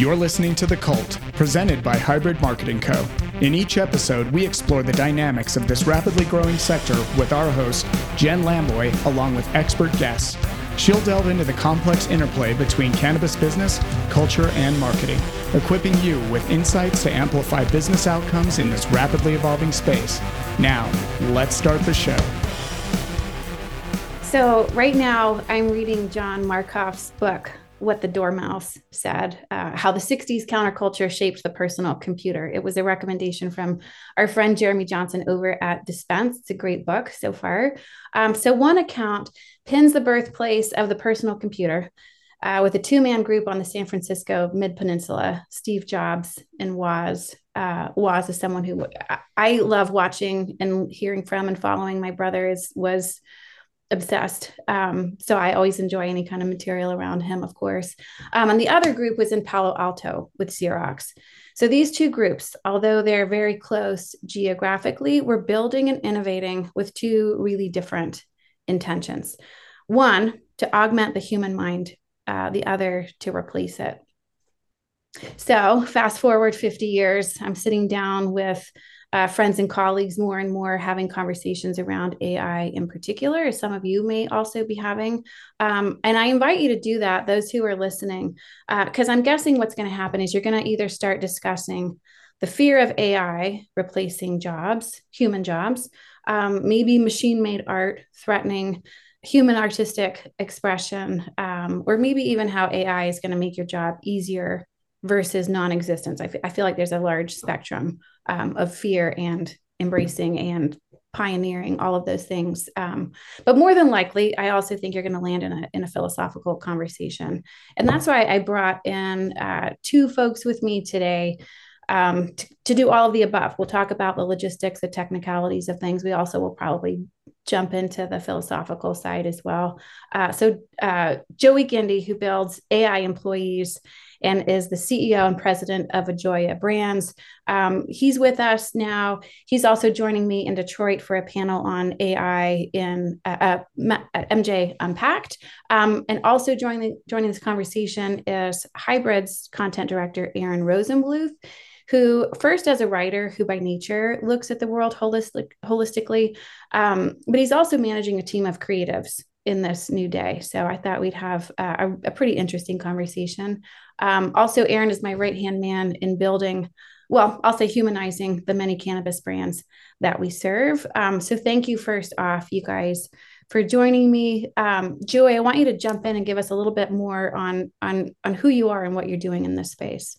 You're listening to The Cult, presented by Hybrid Marketing Co. In each episode, we explore the dynamics of this rapidly growing sector with our host, Jen Lamboy, along with expert guests. She'll delve into the complex interplay between cannabis business, culture, and marketing, equipping you with insights to amplify business outcomes in this rapidly evolving space. Now, let's start the show. So right now, I'm reading John Markoff's book, What the Dormouse Said, how the 60s counterculture shaped the personal computer. It was a recommendation from our friend Jeremy Johnson over at Dispense. It's a great book so far. So one account pins the birthplace of the personal computer with a two-man group on the San Francisco Mid-Peninsula, Steve Jobs and Woz. Woz is someone who I love watching and hearing from and following. My brother was obsessed. So I always enjoy any kind of material around him, of course. And the other group was in Palo Alto with Xerox. So these two groups, although they're very close geographically, were building and innovating with two really different intentions. One, to augment the human mind, the other to replace it. So fast forward 50 years, I'm sitting down with friends and colleagues more and more having conversations around AI in particular, as some of you may also be having. And I invite you to do that, those who are listening, because I'm guessing what's going to happen is you're going to either start discussing the fear of AI replacing jobs, human jobs, maybe machine-made art threatening human artistic expression, or maybe even how AI is going to make your job easier versus non-existence. I feel like there's a large spectrum of fear and embracing and pioneering, all of those things. But more than likely, I also think you're going to land in a philosophical conversation. And that's why I brought in two folks with me today to do all of the above. We'll talk about the logistics, the technicalities of things. We also will probably jump into the philosophical side as well. So Joey Gindy, who builds AI employees and is the CEO and president of Ajoya Brands. He's with us now. He's also joining me in Detroit for a panel on AI in MJ Unpacked. And also joining this conversation is Hybrid's content director, Aaron Rosenbluth, who first as a writer who by nature looks at the world holistically, but he's also managing a team of creatives in this new day. So I thought we'd have a pretty interesting conversation. Also, Aaron is my right-hand man in building, well, I'll say humanizing the many cannabis brands that we serve. So thank you first off, you guys, for joining me. Joey, I want you to jump in and give us a little bit more on who you are and what you're doing in this space.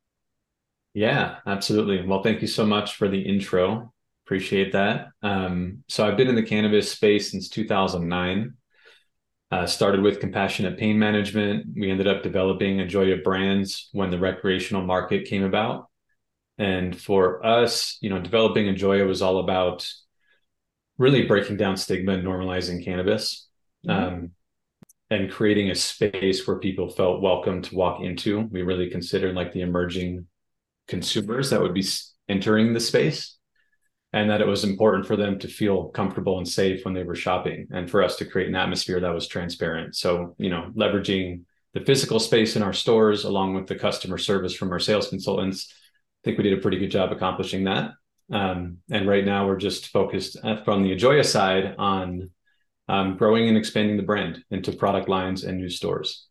Yeah, absolutely. Well, thank you so much for the intro. Appreciate that. So I've been in the cannabis space since 2009. Started with compassionate pain management. We ended up developing Ajoya Brands when the recreational market came about. And for us, developing Ajoya was all about really breaking down stigma and normalizing cannabis, and creating a space where people felt welcome to walk into. We really considered like the emerging consumers that would be entering the space, and that it was important for them to feel comfortable and safe when they were shopping, and for us to create an atmosphere that was transparent. So, leveraging the physical space in our stores along with the customer service from our sales consultants, I think we did a pretty good job accomplishing that. And right now we're just focused from the Ajoya side on growing and expanding the brand into product lines and new stores.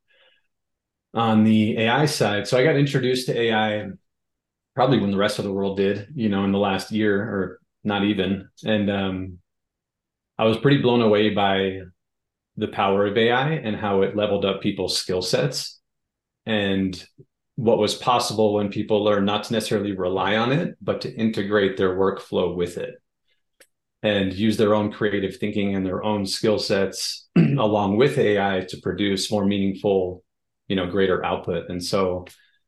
On the AI side, so I got introduced to AI probably when the rest of the world did, in the last year or not even. And I was pretty blown away by the power of AI and how it leveled up people's skill sets and what was possible when people learn not to necessarily rely on it, but to integrate their workflow with it and use their own creative thinking and their own skill sets along with AI to produce more meaningful, greater output. And so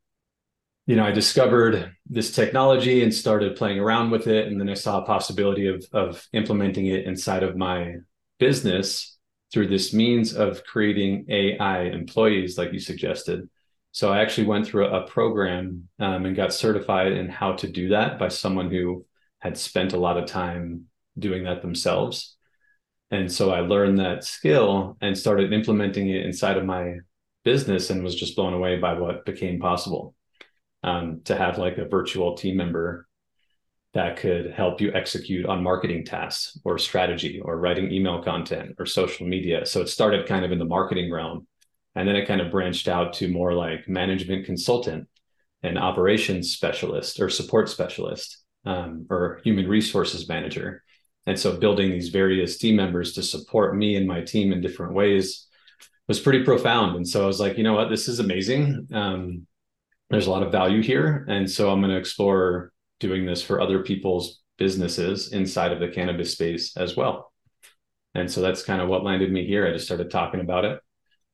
I discovered this technology and started playing around with it. And then I saw a possibility of implementing it inside of my business through this means of creating AI employees, like you suggested. So I actually went through a program and got certified in how to do that by someone who had spent a lot of time doing that themselves. And so I learned that skill and started implementing it inside of my business and was just blown away by what became possible. to have like a virtual team member that could help you execute on marketing tasks or strategy or writing email content or social media. So it started kind of in the marketing realm, and then it kind of branched out to more like management consultant and operations specialist or support specialist, or human resources manager. And so building these various team members to support me and my team in different ways was pretty profound. And so I was like, you know what, this is amazing. There's a lot of value here. And so I'm going to explore doing this for other people's businesses inside of the cannabis space as well. And so that's kind of what landed me here. I just started talking about it,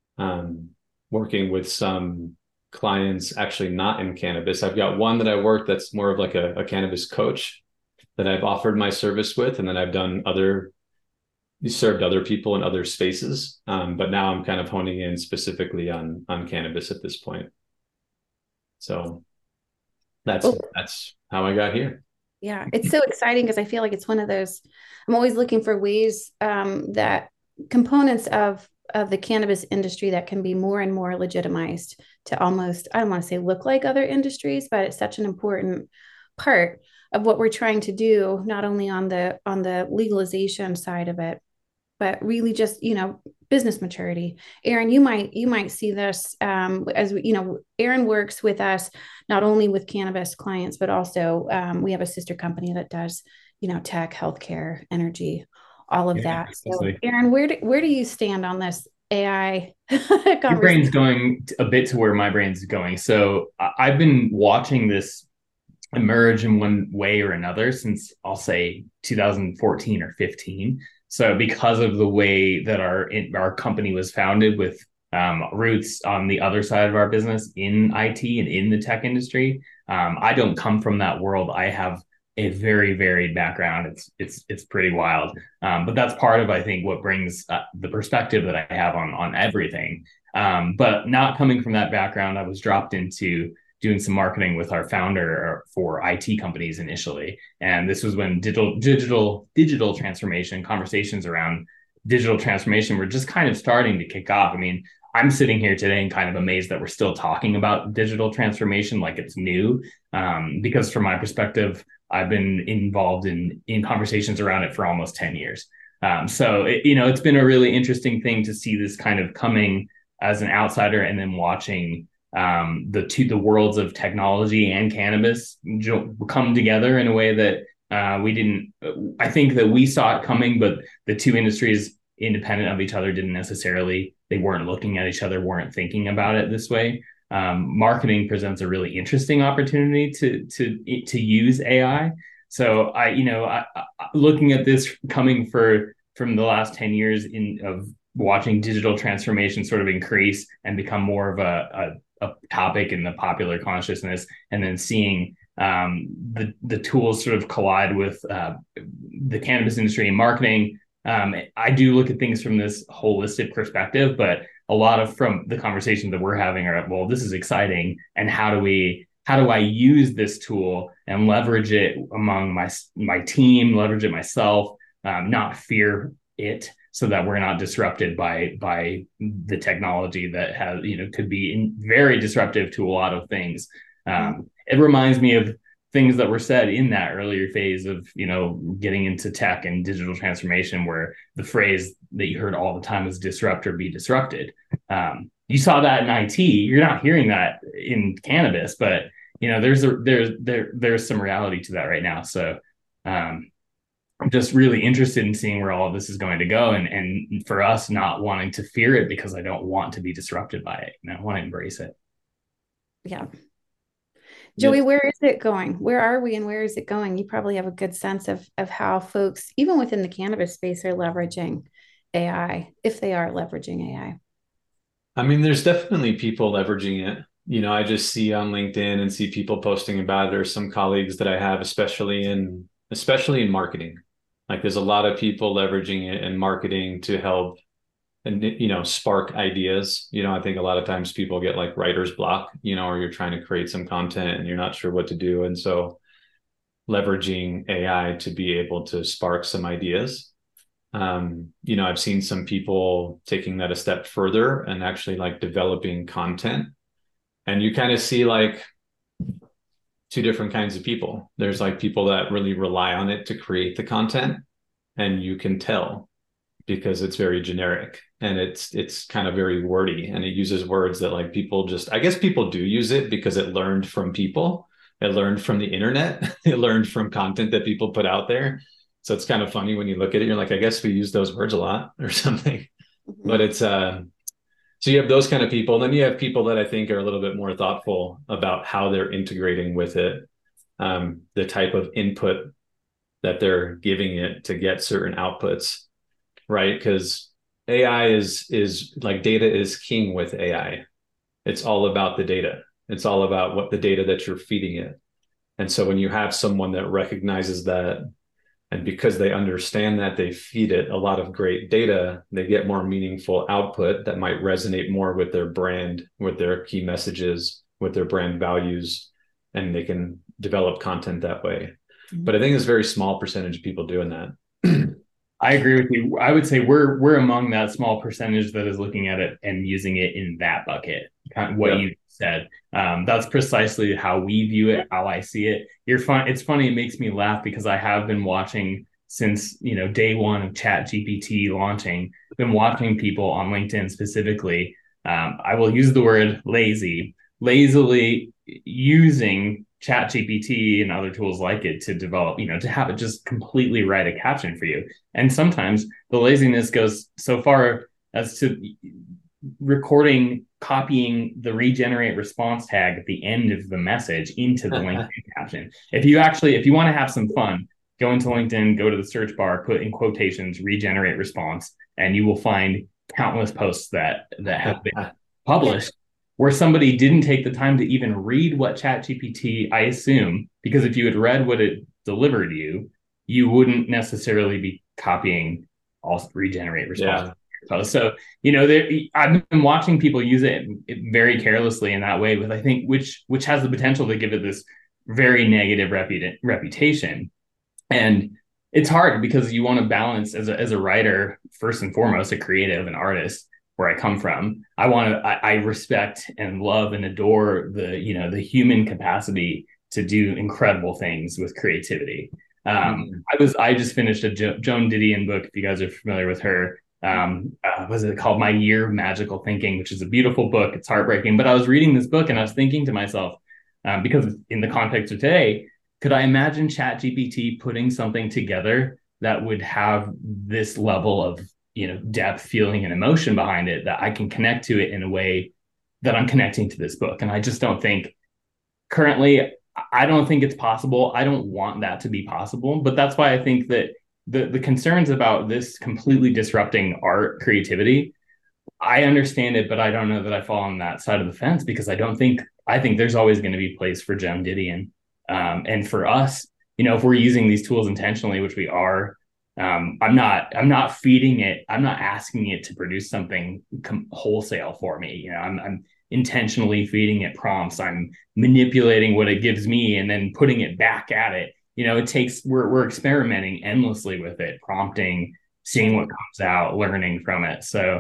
working with some clients actually not in cannabis. I've got one that I work that's more of like a cannabis coach that I've offered my service with, and then I've done served other people in other spaces. But now I'm kind of honing in specifically on cannabis at this point. So that's how I got here. Yeah, it's so exciting because I feel like it's one of those, I'm always looking for ways that components of the cannabis industry that can be more and more legitimized to almost, I don't want to say look like other industries, but it's such an important part of what we're trying to do, not only on the legalization side of it, but really just, business maturity. Aaron, you might see this as Aaron works with us not only with cannabis clients, but also we have a sister company that does tech, healthcare, energy, all of that. So Aaron, where do you stand on this AI conversation? Your brain's going a bit to where my brain's going. So I've been watching this emerge in one way or another since, I'll say, 2014 or 15. So because of the way that our company was founded, with roots on the other side of our business in IT and in the tech industry, I don't come from that world. I have a very varied background. It's pretty wild, but that's part of, I think, what brings the perspective that I have on everything. But not coming from that background, I was dropped into doing some marketing with our founder for IT companies initially. And this was when digital transformation, conversations around digital transformation were just kind of starting to kick off. I mean, I'm sitting here today and kind of amazed that we're still talking about digital transformation like it's new, because from my perspective, I've been involved in conversations around it for almost 10 years. So it's been a really interesting thing to see this kind of coming as an outsider, and then watching the worlds of technology and cannabis come together in a way that I think that we saw it coming, but the two industries, independent of each other, they weren't looking at each other, weren't thinking about it this way. Marketing presents a really interesting opportunity to use AI. So I looking at this coming from the last 10 years of watching digital transformation sort of increase and become more of a topic in the popular consciousness, and then seeing the tools sort of collide with the cannabis industry and marketing. I do look at things from this holistic perspective, but a lot of from the conversations that we're having are, well, this is exciting, and how do I use this tool and leverage it among my team, leverage it myself, not fear it, so that we're not disrupted by the technology that has, could be very disruptive to a lot of things. It reminds me of things that were said in that earlier phase of, getting into tech and digital transformation, where the phrase that you heard all the time was disrupt or be disrupted. You saw that in IT. You're not hearing that in cannabis, but there's some reality to that right now. So I'm just really interested in seeing where all of this is going to go, and for us not wanting to fear it, because I don't want to be disrupted by it. I want to embrace it. Yeah. Joey, where is it going? Where are we and where is it going? You probably have a good sense of how folks, even within the cannabis space, are leveraging AI, if they are leveraging AI. I mean, there's definitely people leveraging it. I just see on LinkedIn and see people posting about it, or some colleagues that I have, especially in marketing. Like, there's a lot of people leveraging it in marketing to help and, spark ideas. I think a lot of times people get like writer's block, or you're trying to create some content and you're not sure what to do. And so leveraging AI to be able to spark some ideas. I've seen some people taking that a step further and actually like developing content. And you kind of see like two different kinds of people. There's like people that really rely on it to create the content, and you can tell because it's very generic and it's kind of very wordy, and it uses words that like people just, I guess people do use it because it learned from people. It learned from the internet. It learned from content that people put out there. So it's kind of funny when you look at it, you're like, I guess we use those words a lot or something. Mm-hmm. But it's so you have those kind of people. And then you have people that I think are a little bit more thoughtful about how they're integrating with it, the type of input that they're giving it to get certain outputs, right? Because AI is like, data is king with AI. It's all about the data. It's all about what the data that you're feeding it. And so when you have someone that recognizes that, and because they understand that, they feed it a lot of great data, they get more meaningful output that might resonate more with their brand, with their key messages, with their brand values, and they can develop content that way. Mm-hmm. But I think there's a very small percentage of people doing that. I agree with you. I would say we're among that small percentage that is looking at it and using it in that bucket. Kind of what you said. That's precisely how we view it, how I see it. It's funny. It makes me laugh because I have been watching since day one of ChatGPT launching. Been watching people on LinkedIn specifically. I will use the word lazily using ChatGPT and other tools like it to develop, to have it just completely write a caption for you. And sometimes the laziness goes so far as to copying the regenerate response tag at the end of the message into the LinkedIn caption. If you want to have some fun, go into LinkedIn, go to the search bar, put in quotations, regenerate response, and you will find countless posts that have been published where somebody didn't take the time to even read what ChatGPT, I assume, because if you had read what it delivered you wouldn't necessarily be copying all regenerate response. Yeah. So, I've been watching people use it very carelessly in that way, with, I think, which has the potential to give it this very negative reputation. And it's hard because you want to balance as a writer, first and foremost, a creative, an artist, where I come from. I respect and love and adore the human capacity to do incredible things with creativity. I just finished a Joan Didion book, if you guys are familiar with her. Was it called My Year of Magical Thinking, which is a beautiful book. It's heartbreaking, but I was reading this book and I was thinking to myself, because in the context of today, could I imagine ChatGPT putting something together that would have this level of depth, feeling, and emotion behind it, that I can connect to it in a way that I'm connecting to this book? And I just don't think currently, I don't think it's possible. I don't want that to be possible, but that's why I think that the concerns about this completely disrupting art creativity, I understand it, but I don't know that I fall on that side of the fence, because I think there's always going to be a place for Joan Didion. And for us, if we're using these tools intentionally, which we are, I'm not feeding it. I'm not asking it to produce something wholesale for me. I'm intentionally feeding it prompts. I'm manipulating what it gives me and then putting it back at it. We're experimenting endlessly with it, prompting, seeing what comes out, learning from it. So,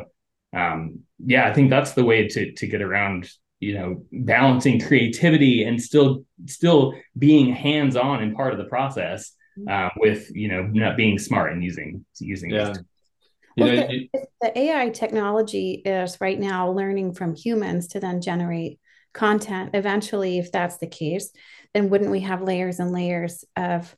I think that's the way to get around, balancing creativity and still being hands-on and part of the process, with, not being smart and using yeah. If the AI technology is right now learning from humans to then generate content, eventually, if that's the case, then wouldn't we have layers and layers of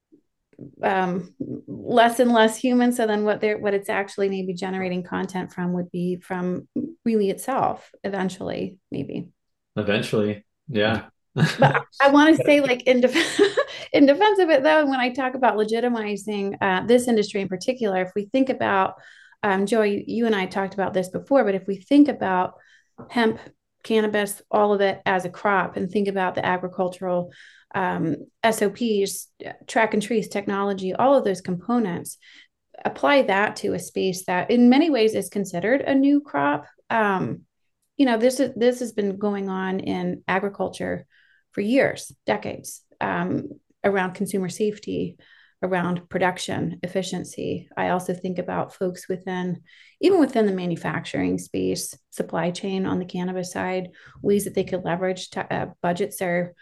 less and less human? So then what it's actually maybe generating content from would be from really itself eventually, maybe. Eventually, yeah. But I want to say, like, in defense of it, though, when I talk about legitimizing this industry in particular, if we think about, Joey, you and I talked about this before, but if we think about hemp, cannabis, all of it as a crop, and think about the agricultural SOPs, track and trace technology, all of those components, apply that to a space that in many ways is considered a new crop. This has been going on in agriculture for years, decades, around consumer safety, around production efficiency. I also think about folks even within the manufacturing space, supply chain on the cannabis side, ways that they could leverage budgets are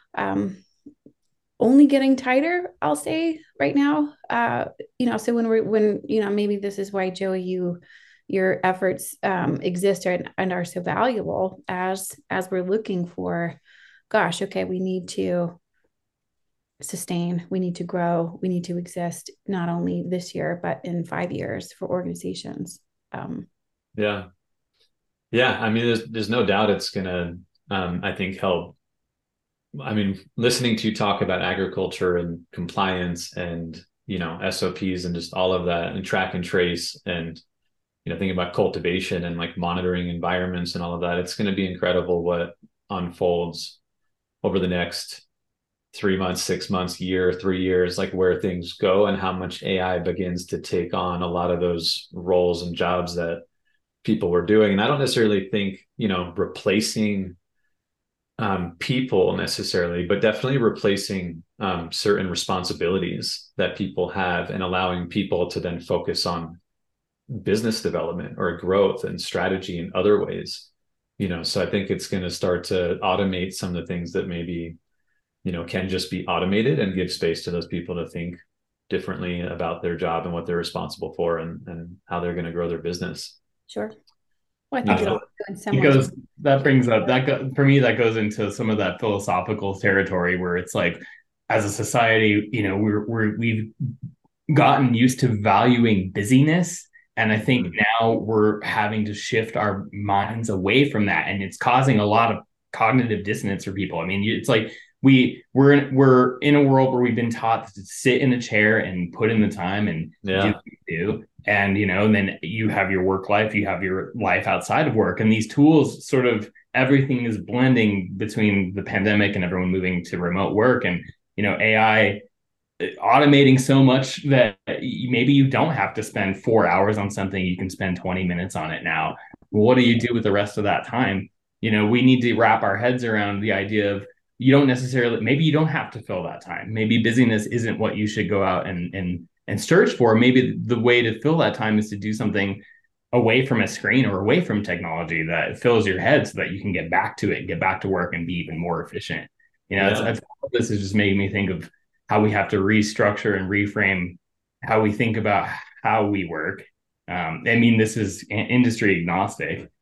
only getting tighter, I'll say right now. So when maybe this is why, Joey, your efforts exist and are so valuable as we're looking for, gosh, okay, we need to sustain, we need to grow, we need to exist not only this year but in 5 years for organizations. Yeah. I mean, there's no doubt it's gonna I think help. I mean, listening to you talk about agriculture and compliance and SOPs and just all of that and track and trace and thinking about cultivation and like monitoring environments and all of that, it's going to be incredible what unfolds over the next 3 months, 6 months, year, 3 years, like where things go and how much AI begins to take on a lot of those roles and jobs that people were doing. And I don't necessarily think, replacing people necessarily, but definitely replacing certain responsibilities that people have and allowing people to then focus on business development or growth and strategy in other ways. So I think it's going to start to automate some of the things that maybe can just be automated and give space to those people to think differently about their job and what they're responsible for and how they're going to grow their business. Sure. Well, I think for me, that goes into some of that philosophical territory where it's like, as a society, we've gotten used to valuing busyness. And I think now we're having to shift our minds away from that. And it's causing a lot of cognitive dissonance for people. I mean, it's like we're in a world where we've been taught to sit in a chair and put in the time and do what you do. And, and then you have your work life, you have your life outside of work. And these tools sort of, everything is blending between the pandemic and everyone moving to remote work and, AI automating so much that maybe you don't have to spend 4 hours on something. You can spend 20 minutes on it now. What do you do with the rest of that time? We need to wrap our heads around the idea of maybe you don't have to fill that time. Maybe busyness isn't what you should go out and search for. Maybe the way to fill that time is to do something away from a screen or away from technology that fills your head so that you can get back to it, get back to work and be even more efficient. This is just making me think of how we have to restructure and reframe how we think about how we work. I mean, this is industry agnostic.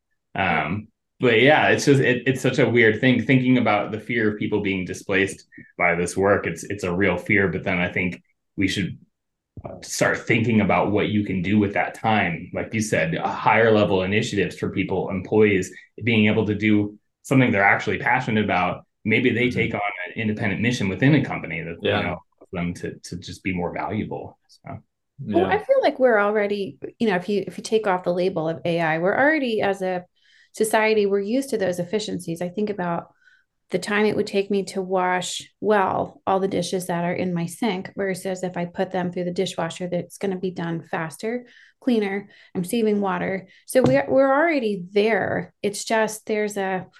But yeah, it's just, it's such a weird thing thinking about the fear of people being displaced by this work. It's a real fear, but then I think we should start thinking about what you can do with that time. Like you said, higher level initiatives for people, employees being able to do something they're actually passionate about. Maybe they take on an independent mission within a company that them to just be more valuable. So. Well, I feel like we're already, if you take off the label of AI, we're already, as a society, we're used to those efficiencies. I think about the time it would take me to wash all the dishes that are in my sink, versus if I put them through the dishwasher, that's going to be done faster, cleaner. I'm saving water. So we're already there. It's just there's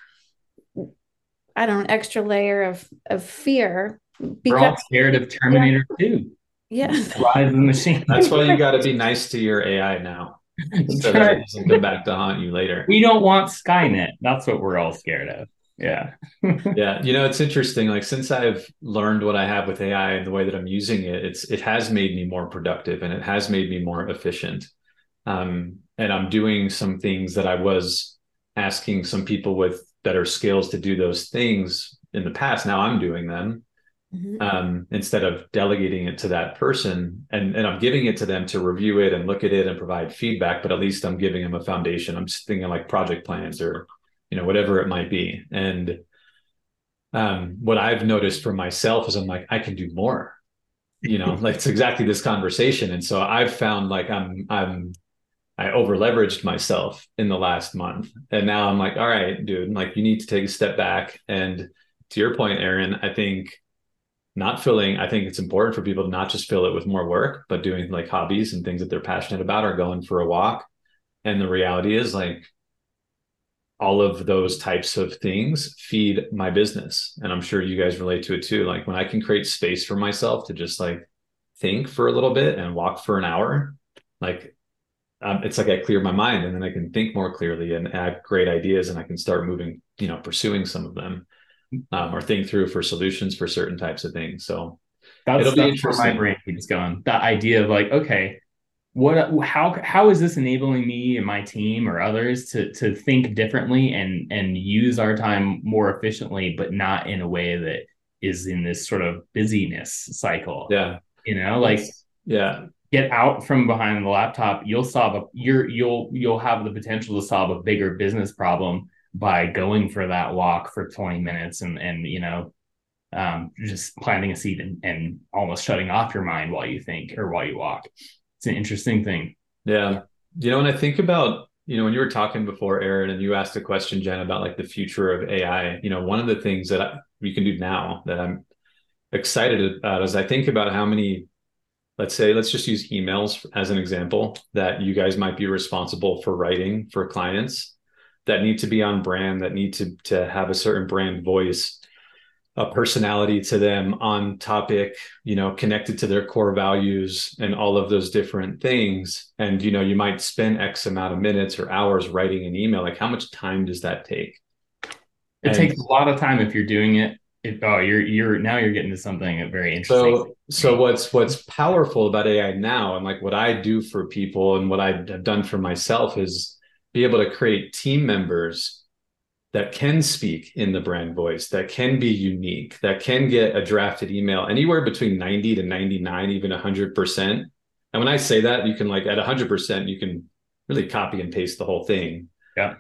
an extra layer of fear. We're all scared of Terminator 2. Yeah. Rise of the machine. That's why you got to be nice to your AI now, so that it doesn't come back to haunt you later. We don't want Skynet. That's what we're all scared of. Yeah. Yeah. It's interesting. Like, since I've learned what I have with AI and the way that I'm using it, it has made me more productive and it has made me more efficient. And I'm doing some things that I was asking some people with better skills to do those things in the past. Now I'm doing them. Instead of delegating it to that person, and I'm giving it to them to review it and look at it and provide feedback, but at least I'm giving them a foundation. I'm just thinking like project plans or, whatever it might be. And what I've noticed for myself is I'm like, I can do more, like it's exactly this conversation. And so I've found like I over leveraged myself in the last month. And now I'm like, all right, dude, like you need to take a step back. And to your point, Aaron, I think it's important for people to not just fill it with more work, but doing like hobbies and things that they're passionate about, or going for a walk. And the reality is, like, all of those types of things feed my business. And I'm sure you guys relate to it too. Like, when I can create space for myself to just like think for a little bit and walk for an hour, like it's like I clear my mind, and then I can think more clearly and add great ideas, and I can start moving, pursuing some of them. or think through for solutions for certain types of things. So That's it'll be where my interesting. brain keeps going. That idea of like, okay, how is this enabling me and my team or others to think differently and use our time more efficiently, but not in a way that is in this sort of busyness cycle. Yeah. Like yeah. Get out from behind the laptop. You'll have the potential to solve a bigger business problem by going for that walk for 20 minutes and just planting a seed and almost shutting off your mind while you think or while you walk. It's an interesting thing. Yeah. When I think about, when you were talking before, Aaron, and you asked a question, Jen, about like the future of AI, one of the things that we can do now that I'm excited about is I think about how many, let's just use emails as an example, that you guys might be responsible for writing for clients that need to be on brand, that need to have a certain brand voice, a personality to them, on topic, connected to their core values and all of those different things. And, you might spend X amount of minutes or hours writing an email. Like, how much time does that take? It takes a lot of time if you're doing it. You're getting to something very interesting. So what's powerful about AI now, and like what I do for people and what I've done for myself, is be able to create team members that can speak in the brand voice, that can be unique, that can get a drafted email anywhere between 90 to 99, even 100%. And when I say that, you can, like, at 100%, you can really copy and paste the whole thing. Yeah.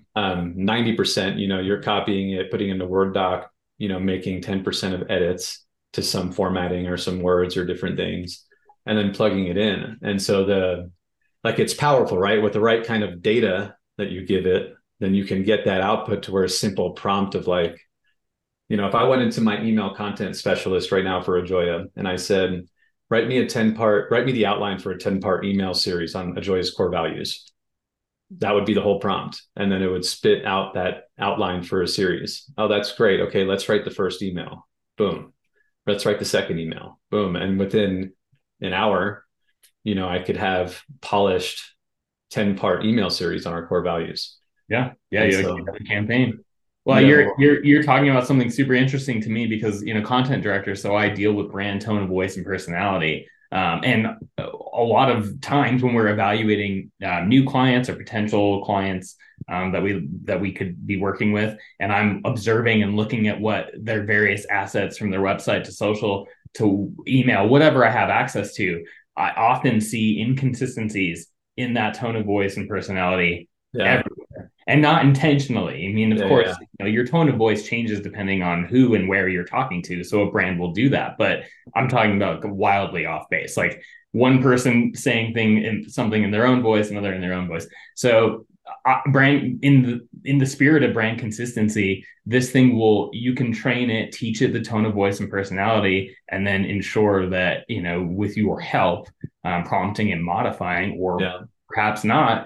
90%, you're copying it, putting it in a Word doc, making 10% of edits to some formatting or some words or different things, and then plugging it in. And so it's powerful, right? With the right kind of data that you give it, then you can get that output to where a simple prompt of like, if I went into my email content specialist right now for Ajoya and I said, write me the outline for a 10-part email series on Ajoya's core values, that would be the whole prompt. And then it would spit out that outline for a series. Oh, that's great. Okay, let's write the first email. Boom. Let's write the second email. Boom. And within an hour, I could have polished 10-part email series on our core values. Yeah. You have a campaign. Well, you're talking about something super interesting to me because, content director. So I deal with brand, tone of voice, and personality. And a lot of times when we're evaluating new clients or potential clients that we could be working with, and I'm observing and looking at what their various assets from their website to social to email, whatever I have access to, I often see inconsistencies in that tone of voice and personality everywhere, and not intentionally. I mean, of course, your tone of voice changes depending on who and where you're talking to. So a brand will do that, but I'm talking about wildly off base, like one person saying something in their own voice, another in their own voice. So brand in the spirit of brand consistency, this thing you can train it, teach it the tone of voice and personality, and then ensure that, with your help, prompting and modifying, or perhaps not,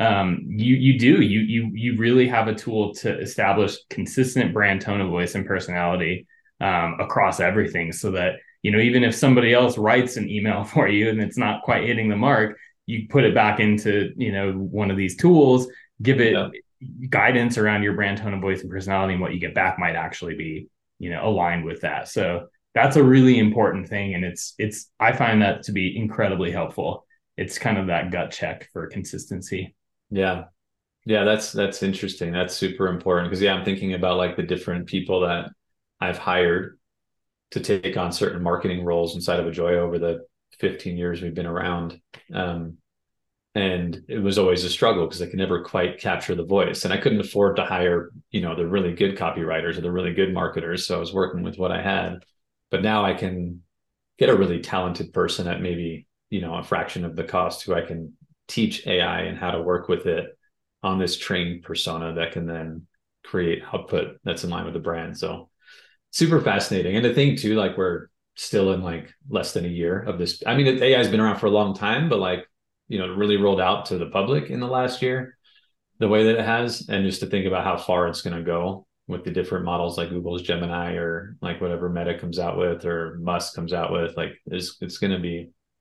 you really have a tool to establish consistent brand tone of voice and personality across everything, so that, even if somebody else writes an email for you and it's not quite hitting the mark, you put it back into, one of these tools, give it guidance around your brand tone of voice and personality, and what you get back might actually be, aligned with that. So that's a really important thing. And I find that to be incredibly helpful. It's kind of that gut check for consistency. Yeah. That's interesting. That's super important because I'm thinking about like the different people that I've hired to take on certain marketing roles inside of Ajoya over the 15 years we've been around. And it was always a struggle because I could never quite capture the voice, and I couldn't afford to hire, the really good copywriters or the really good marketers. So I was working with what I had, but now I can get a really talented person at maybe, a fraction of the cost, who I can teach AI and how to work with it on this trained persona that can then create output that's in line with the brand. So super fascinating. And the thing too, like, we're still in like less than a year of this. I mean, AI has been around for a long time, but like, really rolled out to the public in the last year, the way that it has. And just to think about how far it's going to go with the different models like Google's Gemini, or like whatever Meta comes out with or Musk comes out with, like it's going to be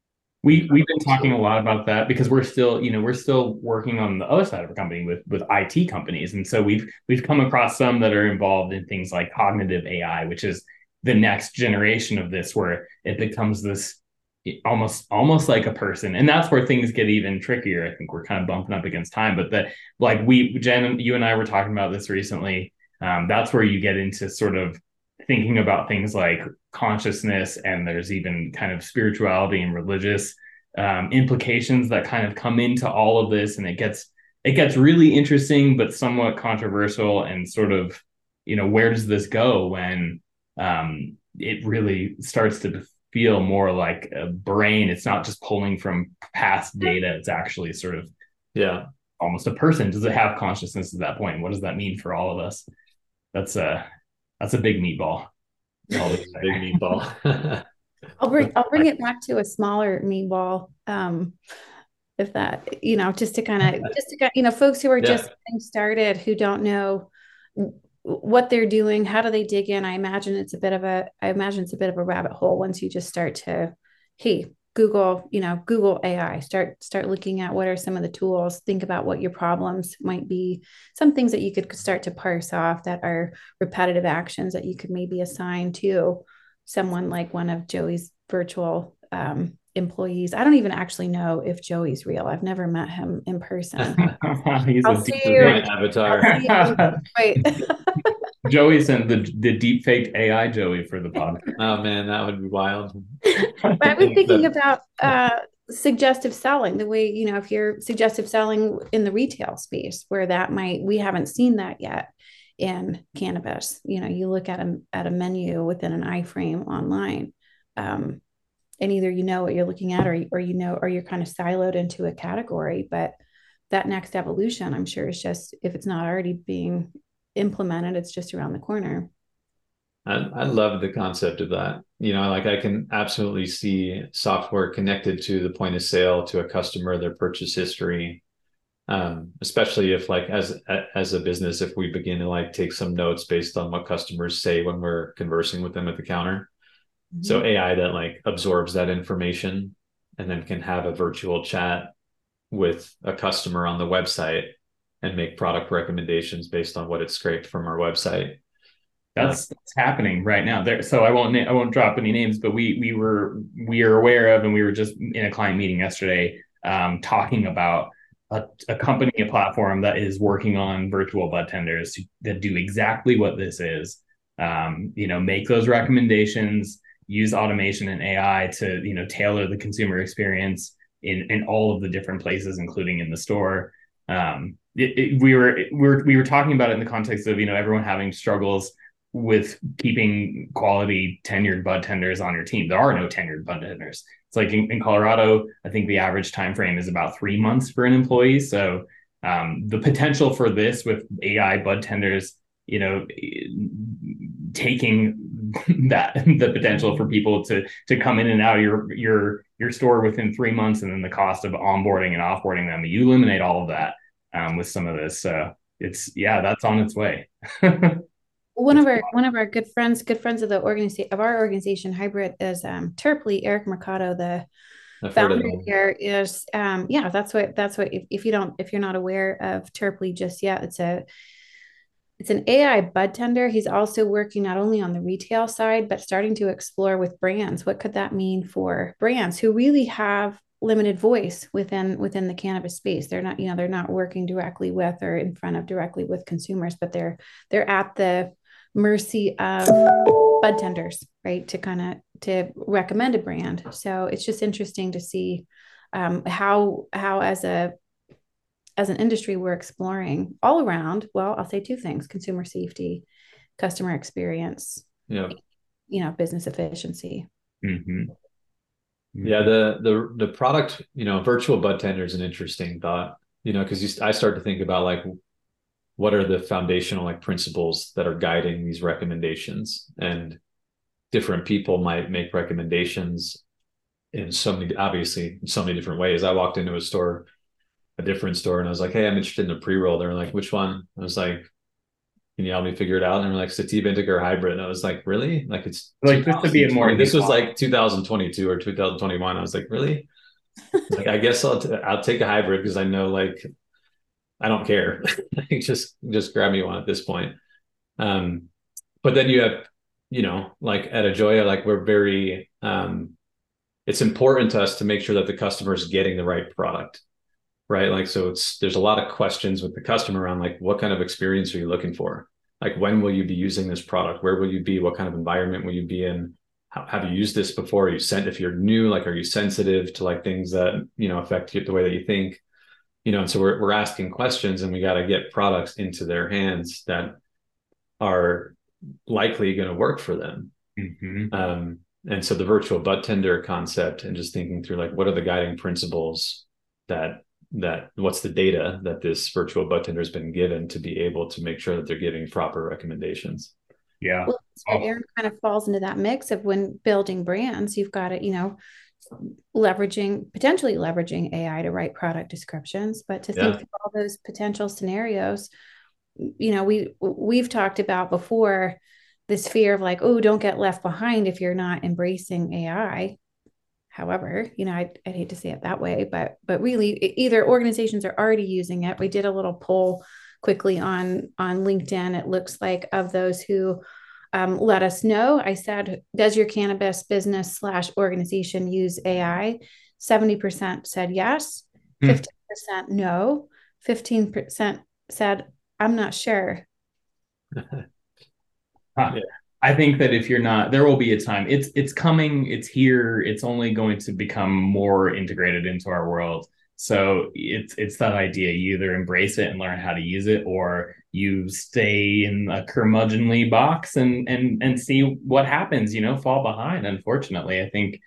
we've been talking a lot about that because we're still working on the other side of the company with IT companies. And so we've come across some that are involved in things like cognitive AI, which is the next generation of this, where it becomes this almost like a person. And that's where things get even trickier. I think we're kind of bumping up against time, but Jen, you and I were talking about this recently. That's where you get into sort of thinking about things like consciousness, and there's even kind of spirituality and religious implications that kind of come into all of this, and it gets really interesting, but somewhat controversial, and sort of, where does this go when it really starts to feel more like a brain? It's not just pulling from past data; it's actually sort of almost a person. Does it have consciousness at that point? What does that mean for all of us? That's a big meatball. Big meatball. I'll bring it back to a smaller meatball. If that, just to kind of, folks who are just getting started, who don't know what they're doing, how do they dig in? I imagine it's a bit of a rabbit hole once you just start to, hey, Google AI, start looking at what are some of the tools, think about what your problems might be, some things that you could start to parse off that are repetitive actions that you could maybe assign to someone like one of Joey's virtual employees. I don't even actually know if Joey's real. I've never met him in person. He's my avatar. Wait. Joey sent the deep faked AI Joey for the podcast. Oh man, that would be wild. I was thinking about suggestive selling, the way, if you're suggestive selling in the retail space, where we haven't seen that yet in cannabis. You look at a menu within an iframe online, and either what you're looking at, or you're kind of siloed into a category. But that next evolution, I'm sure, is just, if it's not already being implemented, it's just around the corner. I love the concept of that. I can absolutely see software connected to the point of sale, to a customer, their purchase history, especially if as a business, if we begin to take some notes based on what customers say when we're conversing with them at the counter. Mm-hmm. So AI that absorbs that information and then can have a virtual chat with a customer on the website and make product recommendations based on what it scraped from our website. That's happening right now. So I won't drop any names, but we are aware of, and we were just in a client meeting yesterday, talking about a company, a platform that is working on virtual bud tenders that do exactly what this is. Make those recommendations, use automation and AI to tailor the consumer experience in all of the different places, including in the store. We were talking about it in the context of everyone having struggles with keeping quality tenured bud tenders on your team. There are no tenured bud tenders. It's like in Colorado, I think the average time frame is about 3 months for an employee. So the potential for this with AI bud tenders, taking the potential for people to come in and out of your store within 3 months, and then the cost of onboarding and offboarding them, you eliminate all of that with some of this. That's on its way. One of our good friends of the organization Hybrid is Terply. Eric Mercado, the founder here, is that's what if you're not aware of Terply just yet, it's an AI bud tender. He's also working not only on the retail side, but starting to explore with brands. What could that mean for brands who really have limited voice within the cannabis space? They're not working directly with or in front of directly with consumers, but they're at the mercy of bud tenders, right? To recommend a brand. So it's just interesting to see how as an industry, we're exploring all around. Well, I'll say two things: consumer safety, customer experience, business efficiency. Mm-hmm. Yeah, the product, virtual bud tender is an interesting thought, because I start to think about what are the foundational principles that are guiding these recommendations, and different people might make recommendations in so many different ways. I walked into a different store, and I was like, hey, I'm interested in a pre-roll. They were like, which one? I was like, can you help me figure it out? And they were like, sativa indica or hybrid. And I was like, really? It's just to be a more, this was 2022 or 2021. I was like, really? Like, I guess I'll take a hybrid because I know, like, I don't care. Like, just grab me one at this point. But then you have, like at Ajoya, like we're very, it's important to us to make sure that the customer is getting the right product, right? Like, so there's a lot of questions with the customer around like, what kind of experience are you looking for? Like, when will you be using this product? Where will you be? What kind of environment will you be in? Have you used this before? Are you if you're new, like, are you sensitive to like things that, affect you, the way that you think, and so we're asking questions, and we got to get products into their hands that are likely going to work for them. And so the virtual butt tender concept, and just thinking through like, what are the guiding principles that what's the data that this virtual butt tender has been given to be able to make sure that they're giving proper recommendations. Yeah. Well, Aaron kind of falls into that mix of when building brands, you've got to, potentially leveraging AI to write product descriptions, but to think through all those potential scenarios, we've talked about before this fear of like, oh, don't get left behind if you're not embracing AI. However, I'd hate to say it that way, but really either organizations are already using it. We did a little poll quickly on LinkedIn. It looks like of those who let us know, I said, does your cannabis business / organization use AI? 70% said yes, 15% no, 15% said, I'm not sure. Yeah. I think that if you're not, there will be a time. It's coming. It's here. It's only going to become more integrated into our world. So it's that idea. You either embrace it and learn how to use it, or you stay in a curmudgeonly box and see what happens. Fall behind. Unfortunately, I think.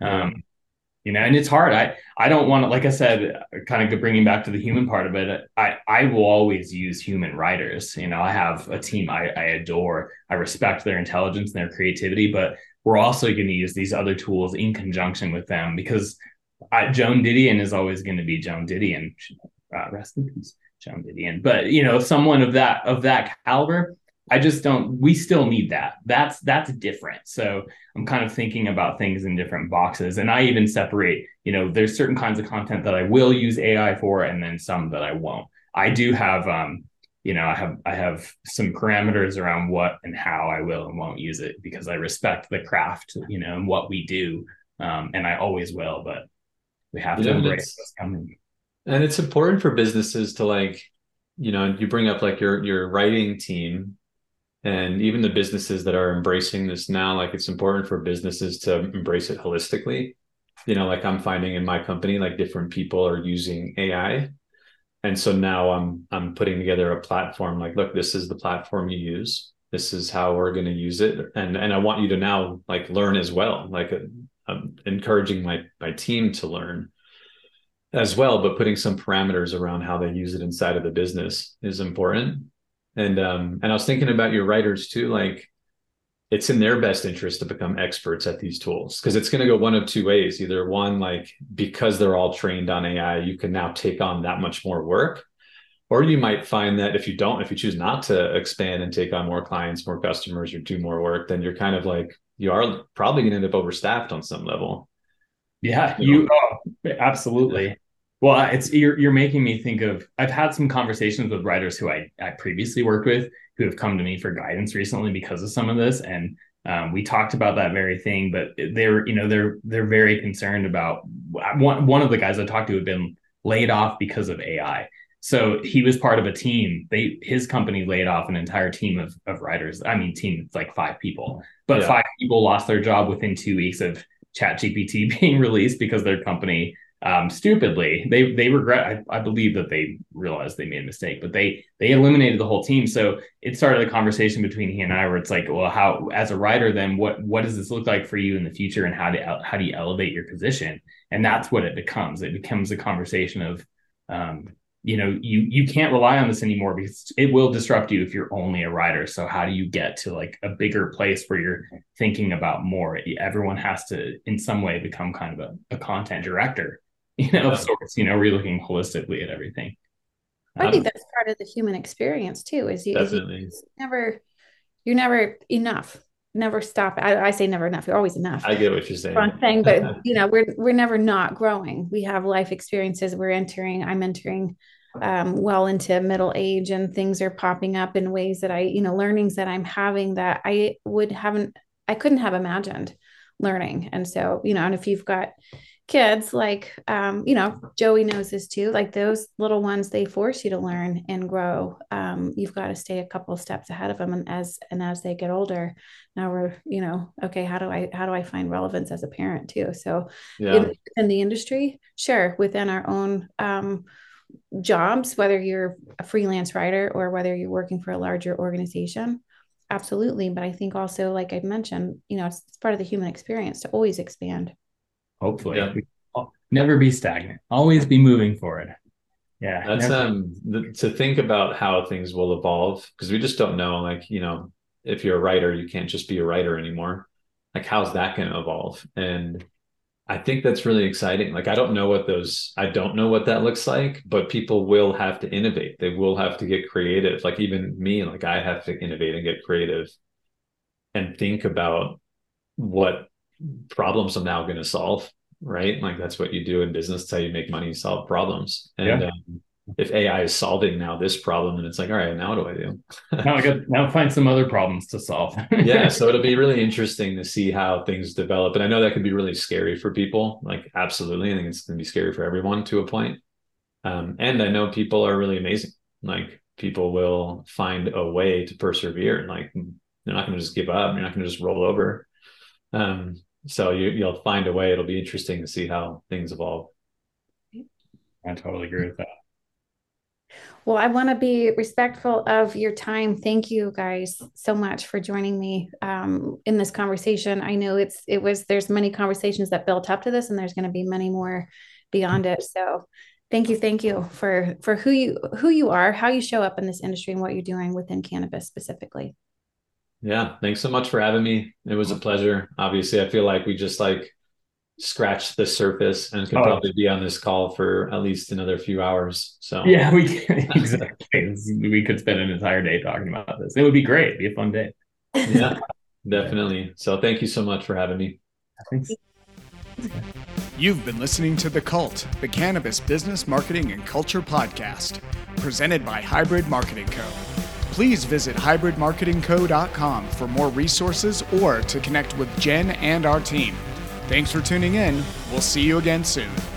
And it's hard. I don't want to, like I said, kind of bringing back to the human part of it. I will always use human writers. I have a team I adore. I respect their intelligence and their creativity, but we're also going to use these other tools in conjunction with them, because Joan Didion is always going to be Joan Didion. Rest in peace, Joan Didion. But someone of that caliber, I just don't. We still need that. That's different. So I'm kind of thinking about things in different boxes, and I even separate. There's certain kinds of content that I will use AI for, and then some that I won't. I do have, I have some parameters around what and how I will and won't use it, because I respect the craft, and what we do, and I always will. But we have to embrace what's coming. And it's important for businesses to, like, you bring up like your writing team. And even the businesses that are embracing this now, like, it's important for businesses to embrace it holistically. Like, I'm finding in my company, like, different people are using AI. And so now I'm putting together a platform, like, look, this is the platform you use. This is how we're going to use it. And I want you to now, like, learn as well. Like, I'm encouraging my team to learn as well, but putting some parameters around how they use it inside of the business is important. And I was thinking about your writers too, like, it's in their best interest to become experts at these tools, because it's going to go one of two ways. Either one, like, because they're all trained on AI, you can now take on that much more work. Or you might find that if you choose not to expand and take on more clients, more customers, or do more work, then you're kind of like, you are probably going to end up overstaffed on some level. Yeah, absolutely. Well, you're making me think of, I've had some conversations with writers who I previously worked with, who have come to me for guidance recently because of some of this. And we talked about that very thing, but they're very concerned about, one of the guys I talked to had been laid off because of AI. So he was part of a team. His company laid off an entire team of writers. I mean, team, it's like 5 people, but 5 people lost their job within 2 weeks of ChatGPT being released, because their company, stupidly, they regret, I believe that they realized they made a mistake, but they eliminated the whole team. So it started a conversation between he and I, where it's like, well, how, as a writer, then what does this look like for you in the future, and how do you elevate your position? And that's what it becomes a conversation of, you can't rely on this anymore, because it will disrupt you if you're only a writer. So how do you get to like a bigger place where you're thinking about more? Everyone has to in some way become kind of a content director, of sorts, where you're looking holistically at everything. I think that's part of the human experience too, you're never enough. never stop. I say never enough. You're always enough. I get what you're saying. Wrong thing, but we're never not growing. We have life experiences. I'm entering well into middle age, and things are popping up in ways that learnings that I'm having that I couldn't have imagined learning. And so, and if you've got kids, like, Joey knows this too, like those little ones, they force you to learn and grow. You've got to stay a couple of steps ahead of them. And as they get older, now we're, okay, how do I find relevance as a parent too? So in the industry, sure. Within our own, jobs, whether you're a freelance writer or whether you're working for a larger organization, absolutely. But I think also, like I mentioned, it's part of the human experience to always expand. Hopefully, never be stagnant, always be moving forward. Yeah. That's to think about how things will evolve, because we just don't know, like, if you're a writer, you can't just be a writer anymore. Like, how's that going to evolve? And I think that's really exciting. Like, I don't know what that looks like, but people will have to innovate. They will have to get creative. Like, even me, like, I have to innovate and get creative and think about what problems I'm now going to solve, right? Like, that's what you do in business. That's how you make money, solve problems. And if AI is solving now this problem, and it's like, all right, now what do I do? now find some other problems to solve. Yeah. So it'll be really interesting to see how things develop. And I know that can be really scary for people. Like, absolutely. I think it's going to be scary for everyone to a point. And I know people are really amazing. Like, people will find a way to persevere, and like, they're not going to just give up. You're not going to just roll over. So you'll find a way. It'll be interesting to see how things evolve. I totally agree with that. Well, I want to be respectful of your time. Thank you guys so much for joining me in this conversation. I know there's many conversations that built up to this, and there's going to be many more beyond it. So thank you for who you are, how you show up in this industry, and what you're doing within cannabis specifically. Yeah. Thanks so much for having me. It was a pleasure. Obviously, I feel like we just scratched the surface, and could probably be on this call for at least another few hours. So yeah, exactly. We could spend an entire day talking about this. It would be great. It'd be a fun day. Yeah, definitely. So thank you so much for having me. Thanks. You've been listening to The Cult, the Cannabis Business, Marketing, and Culture podcast, presented by Hybrid Marketing Co. Please visit hybridmarketingco.com for more resources or to connect with Jen and our team. Thanks for tuning in. We'll see you again soon.